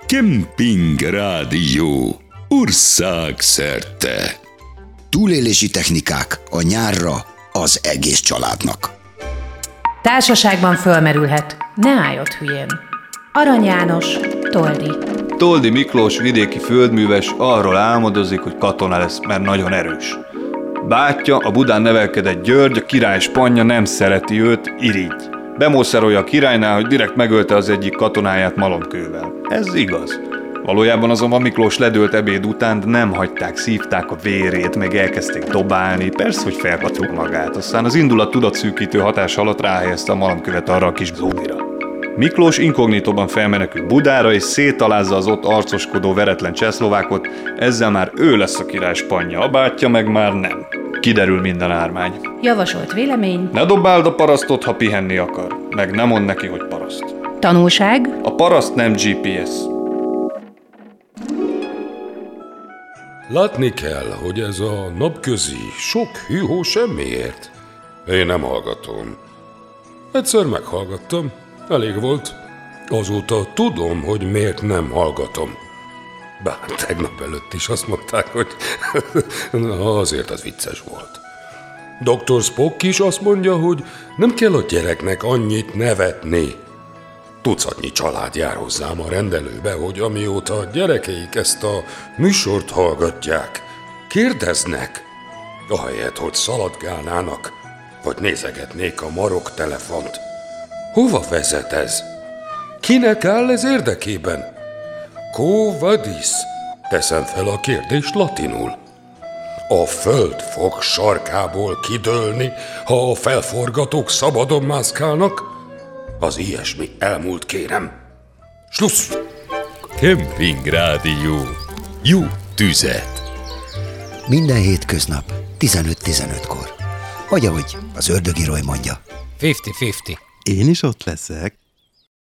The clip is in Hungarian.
Kemping Rádió országszerte. Túlélési technikák a nyárra az egész családnak. Társaságban fölmerülhet, ne állj ott hülyén. Arany János, Toldi. Toldi Miklós vidéki földműves arról álmodozik, hogy katona lesz, mert nagyon erős. Bátyja, a Budán nevelkedett György, a király spanja nem szereti őt, irigy. Bemószerolja a királynál, hogy direkt megölte az egyik katonáját malomkővel. Ez igaz. Valójában azonban Miklós ledőlt ebéd után, de nem hagyták, szívták a vérét, meg elkezdték dobálni, persze, hogy felkattuk magát. Aztán az indulat tudatszűkítő hatás alatt ráhelyezte a malomkövet arra a kis zódira. Miklós inkognitóban felmenekül Budára, és szétalázza az ott arcoskodó veretlen csehszlovákot, ezzel már ő lesz a király spanja, a bátyja meg már nem. Kiderül minden ármány. Javasolt vélemény. Ne dobáld a parasztot, ha pihenni akar, meg ne mondd neki, hogy paraszt. Tanulság. A paraszt nem GPS. Látni kell, hogy ez a napközi sok hűhó semmiért. Én nem hallgatom. Egyszer meghallgattam, elég volt. Azóta tudom, hogy miért nem hallgatom. Bár tegnap előtt is azt mondták, hogy azért az vicces volt. Dr. Spock is azt mondja, hogy nem kell a gyereknek annyit nevetni. Tucatnyi család jár hozzám a rendelőbe, hogy amióta a gyerekeik ezt a műsort hallgatják, kérdeznek, ahelyett, hogy szaladgálnának, vagy nézegetnék a marok telefont. Hova vezet ez? Kinek áll ez érdekében? Quo vadis? Teszem fel a kérdést latinul. A föld fog sarkából kidőlni, ha a felforgatók szabadon mászkálnak? Az ilyesmi elmúlt, kérem. Slussz! Kemping Rádió. Jó tüzet! Minden hétköznap 15-15-kor. Vagy ahogy az ördögi Roy mondja. 50-50. Én is ott leszek.